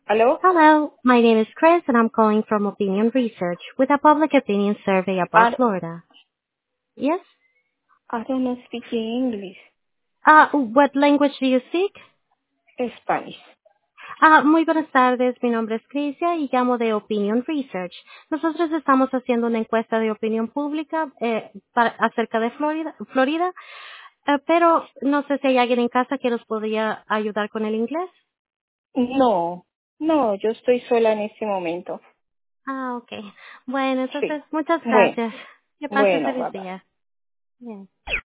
¿Aló? Hello, my name is Chris and I'm calling from Opinion Research with a public opinion survey about I, Florida. Yes? I don't know speak English. What language do you speak? Spanish. Muy buenas tardes, mi nombre es Crisia y llamo de Opinion Research. Nosotros estamos haciendo una encuesta de opinión pública acerca de Florida, pero no sé si hay alguien en casa que nos podría ayudar con el inglés. No, no, yo estoy sola en este momento. Ok. Bueno, Sí. entonces muchas Bueno, gracias. Que pase bueno, bye feliz bye. día. Bien.